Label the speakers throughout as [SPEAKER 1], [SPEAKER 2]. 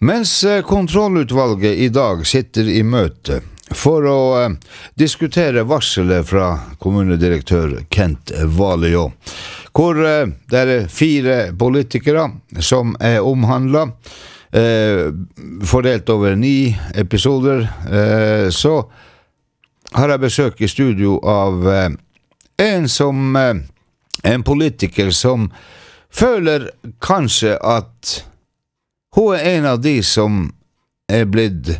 [SPEAKER 1] Mens kontrollutvalget I dag sitter I møte for å diskutere varselet fra kommunedirektør Kent Valjå, hvor det 4 politikere som omhandlet, fordelt over 9 episoder, så har jeg besøk I studio av en politiker som føler kanskje at hun en av de som blitt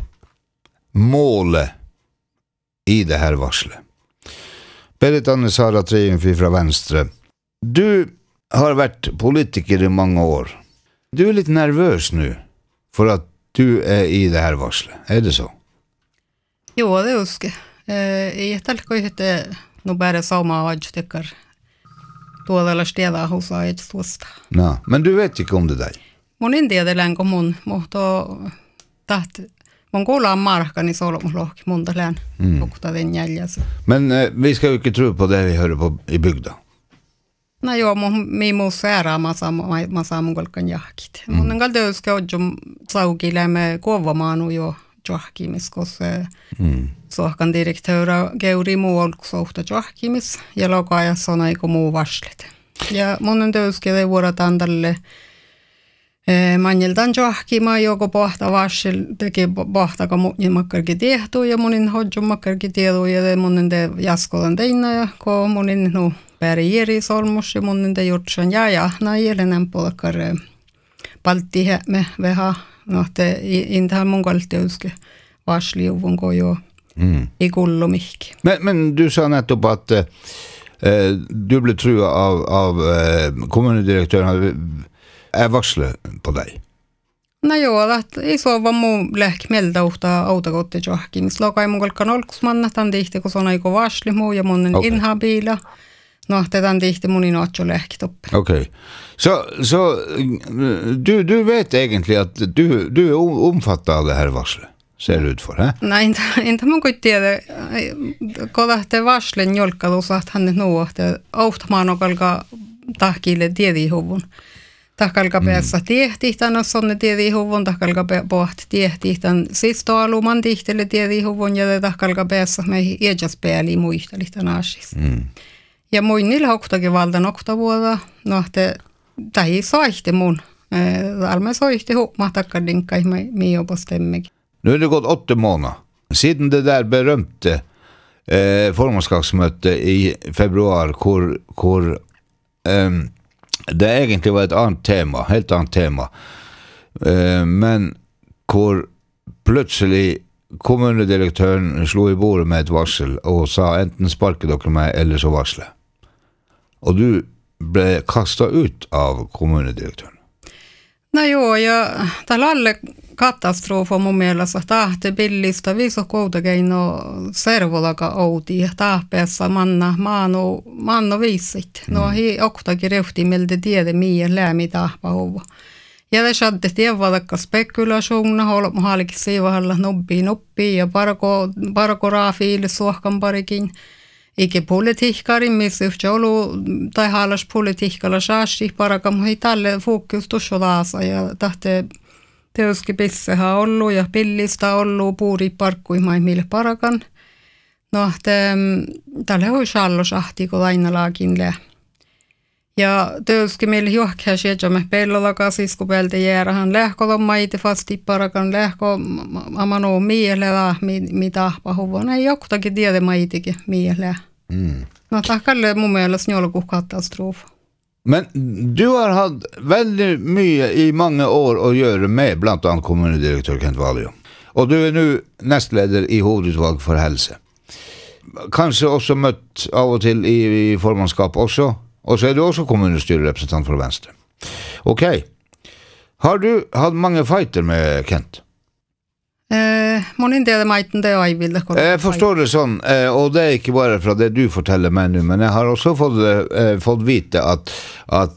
[SPEAKER 1] målet I det her varslet. Berit Anne Sara Triumfi fra Venstre. Du har vært politiker I mange år. Du litt nervøs nu for at du I det her varslet. Det så?
[SPEAKER 2] Jo, det husker I talko hette no bare sama ajtekar. Tuolla steda husa ei tuosta.
[SPEAKER 1] No, men du vet ikke om det der.
[SPEAKER 2] Mun indiedelen kun mun mohto taht mun kuulla markani solmulohki monta län. Kokta den jäljas.
[SPEAKER 1] Men vi ska ju inte tro på det vi hör på I bygda.
[SPEAKER 2] No joo, mi muussa ära mä saamun kolkan jahkit. Mun kaldeuska ojum saukilemme kovamaanu jo johkimis, koska sohkan direktöra Geuri muolksohta johkimis ja lokaajassa on aika muu varslet. Ja mun töyskele vuorat andalle manjeltan johkima joko pohta varsel teki pohtaka mun makkarki tiehtuu ja munin hodjum makkarki tiehtuu ja munin te jaskolan teinä ja ko munin nu päri jeri solmus ja munin te jutsan ja na jelenen polkar paltti me veha no te intähän mun kalteuske varsliuvun ko jo I kullumihki.
[SPEAKER 1] Men du sa nettopp at du ble trua av kommunedirektøren varslet på deg.
[SPEAKER 2] No joo, att iso vaan muu lähk melda uhta autokotte johki. Mis lokai mun kolkan olkusmannatan tihti, kun se on aika varsli muu ja mun inhabiila. No, tätä tihti mun inotjo lähki toppen.
[SPEAKER 1] Okej. Så du vet egentlig at du omfattar det her varslet. Ser ut för, hè?
[SPEAKER 2] Nej, inte mun kuin tiedä. Kodahte varslen jolkkalu saat hänet nuohte auhtamaanokalka tahkille tiedihuvun. Tahkalka päässä tiehtihtän sonne tiedihuvun, tahkalka pohti tiehtihtän sistoaluman tihtelle tiedihuvun ja tahkalka päässä me iäjas pääli muistelihtan asis. Ja muin niillä hoktakin valtan oktavuoda, no te tähi soihti mun. Alme soihti mahtakkadinkai mi opastemmekin.
[SPEAKER 1] Nu det gått 8 måneder. Siden det der berømte formannskapsmøte I februar, hvor det egentlig var et annet tema, helt annet tema, men hvor plutselig kommunedirektøren slo I bordet med et varsel og sa enten sparke dere meg eller så varsle. Og du ble kastet ut av kommunedirektøren.
[SPEAKER 2] No joo, ja täällä alle katastrofa mun mielestä tahte billistä viso koutakeino servolaka outi ja tahpeessa manno viisit. No hi oktakin reuhti meiltä tiede miien läämi tahpa hova. Ja det skedde tievalakka spekulationer hallikin siivahalla noppi ja parko raafiille suohkan parikin. Ikke politiikkarin, missä yhtä olu tai hallas politiikkalla saasti parakam hei tälle fokus tuossa laasa ja tahte teoski pisseha ollut ja pillistä ollut puuri parkkuimai mille parakan. No tälle hui sallo sahti kun lainalaakin lää. Ja teoski meille johkia siedämme pellollaka siis kun peltä jäärähän lähkolon maiti fasti parakan lähko amano mielellä mitä pahuvan ei joktakin tiede maitikin mielellä. No takkalle mun mielestä jollakuun katastrofa.
[SPEAKER 1] Men du har haft väldigt mycket I många år att göra med bland annat kommunedirektör Kent Valjå. Och du nu nästledare I hovedutvalg för hälsa. Kanske också mött av och till I formannskap också. Och så du också kommunstyrelserepresentant för Venstre. Okej. Har du haft många fighter med Kent?
[SPEAKER 2] Mun inte maiten det jag vill det.
[SPEAKER 1] Jag förstår det sån och det inte bara för det du fortäller mig nu, men jag har också fått veta att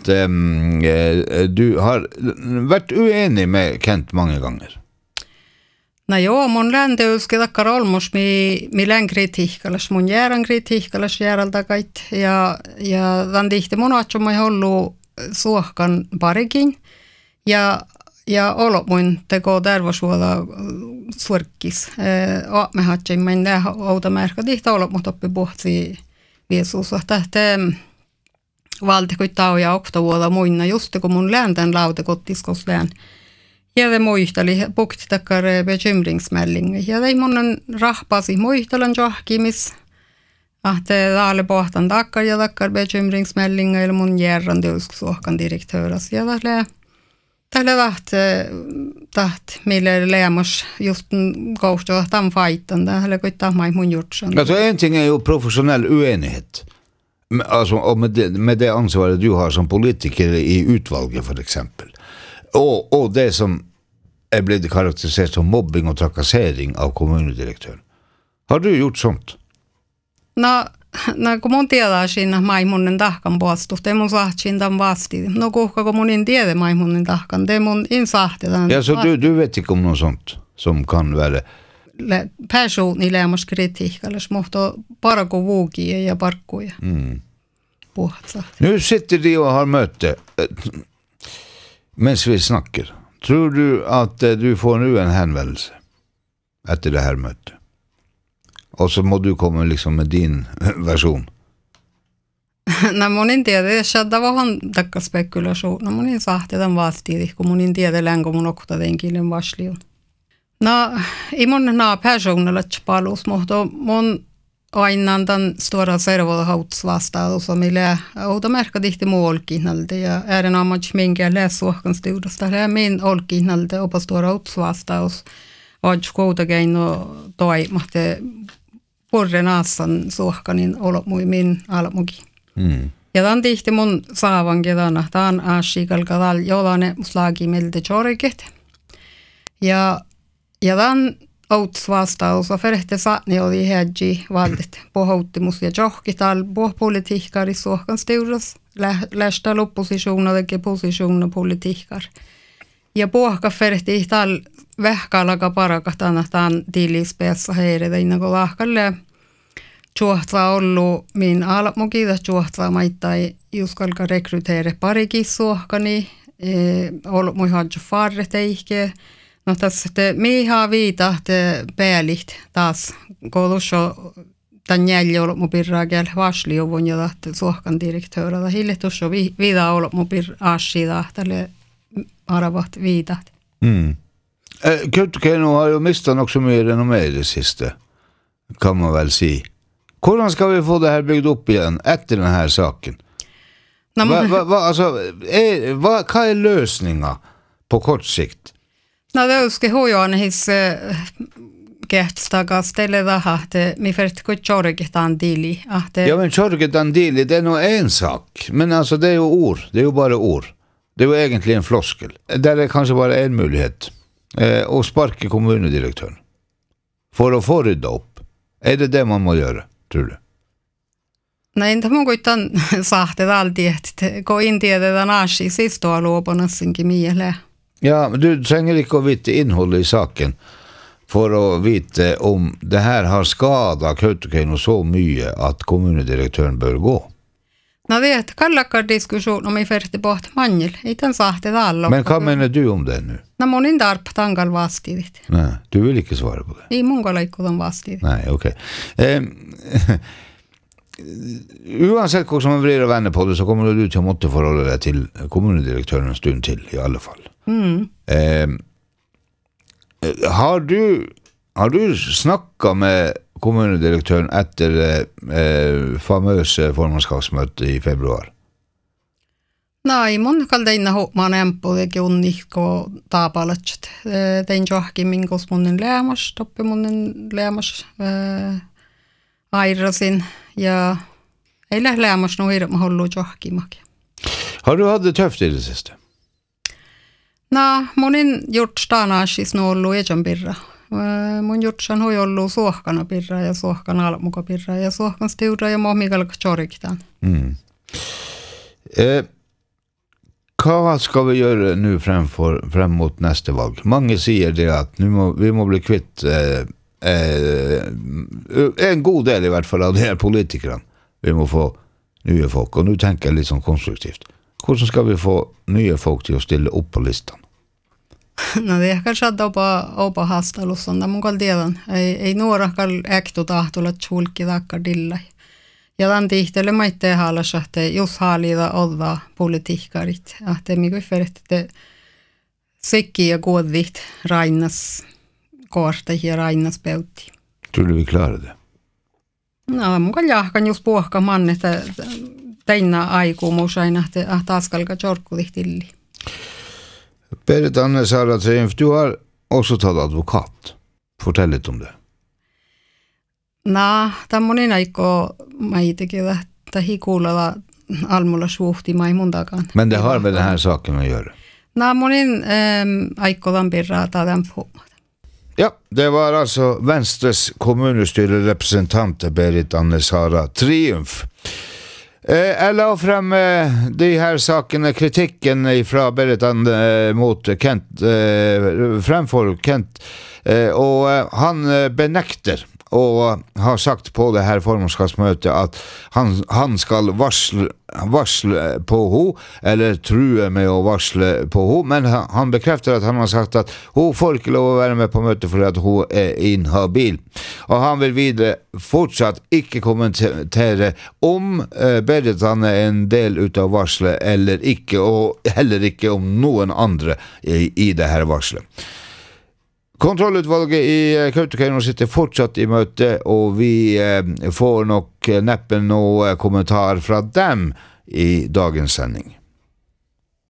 [SPEAKER 1] du har varit uenig med Kent många gånger.
[SPEAKER 2] No joo, mun länteyski takkar olmus mi län kritiikkalas, mun järän kritiikkalas järältäkait ja tämän tihti mun atsuma ei ollut suohkan parikin ja Ja olot mun teko tervasuola suorkis. Me hatsin mennä outamärkä tihta olot mut oppi puhtsi viesuussa. Tähtä valtikuittaa ja oktavuola muina just kun mun läntän lautekottiskos lään. Ja det muisteli pukti takkar bekymringsmeldingar. Ja det munnen rahpasi muistelan johkimis. Ahte täällä pohtan takkar ja takkar bekymringsmeldingar eller mun järran työskusuohkan direktöras. Ja tällä taht mille lämmas just koustua tämän fighten. Tällä kuittaa mai mun jutsan.
[SPEAKER 1] Alltså en ting är ju professionell uenighet. Alltså och med det ansvaret du har som politiker i utvalget för exempel. Och det som är blivit karakteriserat som mobbing och trakassering av kommundirektören. Har du gjort sånt?
[SPEAKER 2] No kun mun tiedää siinä maimunnen tahkan puolesta, te mun saattiin tämän vastiin. No kuhka mun en tiedä maimunnen tahkan, te mun en saatti tämän.
[SPEAKER 1] Ja så du vet inte om något sånt som kan vara
[SPEAKER 2] personlig lämmas kritik, eller smått bara gå vågiga ja parkkuja. Puhtsa.
[SPEAKER 1] Nu sitter de och har möte medan vi snackar. Tror du att du får nu en hänvändelse efter det här mötet? Och så må du komma liksom med din version.
[SPEAKER 2] No mun en tiedä, det var han takka spekulation. No mun en saahti tämän vastiin, kun mun en tiedä länkö mun okta tenkilen vasliun. No, i mun personella palus, mutta mun aina tämän stora servolla hauts vastaus, millä outamärkä tihti muu olkihnalta ja äären ammats minkä läsuohkan stuudasta. Tämä min olkihnalta opa stora hauts vastaus. Vajs koutakeino toimahte purren aassan suohkanin olomui min alamuki. Ja tämän tihti mun saavan kedana, tämän aasikalkadal jolane muslagi miltä choriket. Ja tämän outs vastaus on ferhte saatni oli hedji valdet pohottimus ja johkital politiikkar i suohkan stuuras lähtä opposition och position politiikkar. Ja pohka ferhte ihtal vähkalaga parakatana tämän tilispeessa heiritä innan kun lahkalle juohtsaa ollut min alamukida juohtsaa maittai juskalka rekryteere parikin suohkani ollut mui hadju farre teihke. No tässä miihaa viitaht päälliht taas koulussa tämän jäljen ollut mun pirraa kiel vasliuvun ja tahti suohkan direktöörä. Hille tuossa viida ollut mun pirraa tälle aravat viitaht.
[SPEAKER 1] Kautokeino har ju mistat också med renommé det sista, kan man väl säga. Hur ska vi få det här byggt upp igen efter den här saken? Vad är lösningar på kort sikt?
[SPEAKER 2] No det ska hojan his kehtstaga ställe daha att mi färt ku chorgetan dili att
[SPEAKER 1] Ja men chorgetan dili det är nog en sak, men alltså det är ju ord, det är ju bara ord. Det är ju egentligen en floskel. Där är kanske bara en möjlighet. Och sparka kommundirektören. För att få rydda upp. Är det man må göra, tror du?
[SPEAKER 2] Nej, inte mun kuitan sahte alltid että kun in tiedetään asia sista luoponassinkin miele.
[SPEAKER 1] Ja, men du tränger inte att veta innehållet i saken för att veta om det här har skadat Kautokeino så mycket att kommundirektören bör gå.
[SPEAKER 2] No vet, kallakar diskussion om i färte bort manjel. Ei tän sahte alla.
[SPEAKER 1] Men vad menar du om det nu?
[SPEAKER 2] No mun inte arp tangal vastivit.
[SPEAKER 1] Nej, du vill inte svara på det.
[SPEAKER 2] Ei mun kalaikkudan vastivit.
[SPEAKER 1] Nej, okej. Uansett hur som man blir vänner på det så kommer du till måtte förhålla dig till kommundirektören en stund till i alla fall. Har du snackat med kommundirektören efter famösa formannskapsmöte i februari?
[SPEAKER 2] Nej, mun kaldeina huomaan emppuudekin unnikko taapalatset. Tein johonkin minkos munnen lämmas, toppi munnen lämmas airasin ja ei lämmas no hirma hullu johonkin makia.
[SPEAKER 1] Har du haft det tufft i det sista?
[SPEAKER 2] No, munin jutstanaashis no ollu ejan pirra. Mun jutsan hoi ollu suohkana pirra ja suohkana almuka pirra ja suohkan stiudra ja mohmikalka choriktaan.
[SPEAKER 1] Vad ska vi göra nu fram mot nästa val? Många säger det att vi må bli kvitt en god del i hvert fall av de här politikerna. Vi må få nya folk och nu tänker jag liksom konstruktivt. Hur ska vi få nya folk till att ställa upp på listan?
[SPEAKER 2] No det kanske hade opa haastattelussa, mun kal tiedän. Ei nuorakal äktu tahtolla tjulki takkar dilla. Ja tämän tihtele maitte haalassa, että jos haalida olla politiikkarit. Että mikä färät, että sekki ja kodvit rainas korta ja rainas peutti.
[SPEAKER 1] Tror du vi klarar det?
[SPEAKER 2] No mun kal jahkan just puhka man, että teinä aikuumuusaina, että taskalka tjorkulihtilli.
[SPEAKER 1] Berit Anne-Sara Triumf, du har också tatt advokat. Fortell litt om det.
[SPEAKER 2] Tämä monin aiko maitekin, että hikuulalla almulla suhti mai mun takaan.
[SPEAKER 1] Men det har med den här saken att göra.
[SPEAKER 2] Monin aiko lampirraa tämän puhumat.
[SPEAKER 1] Ja, det var alltså Venstres kommunstyrerepresentant Berit Anne-Sara Triumf. Jag la frem de här sakerna, kritikken fra Berit Anne mot Kent, fremfor Kent, och han benekter och har sagt på det här formannskapsmötet att han ska varsle på ho eller true med att varsle på ho, men han bekräftar att han har sagt att ho får inte lov att vara med på mötet för att ho är inhabil. Och han vill vidare fortsatt inte kommentera om Berit Anne är en del utav varsle eller inte, och heller inte om någon andra i det här varslet. Kontrollutvalget i Kautokeino sitter fortsatt i møte, og vi får nok neppe noe kommentar fra dem i dagens sending.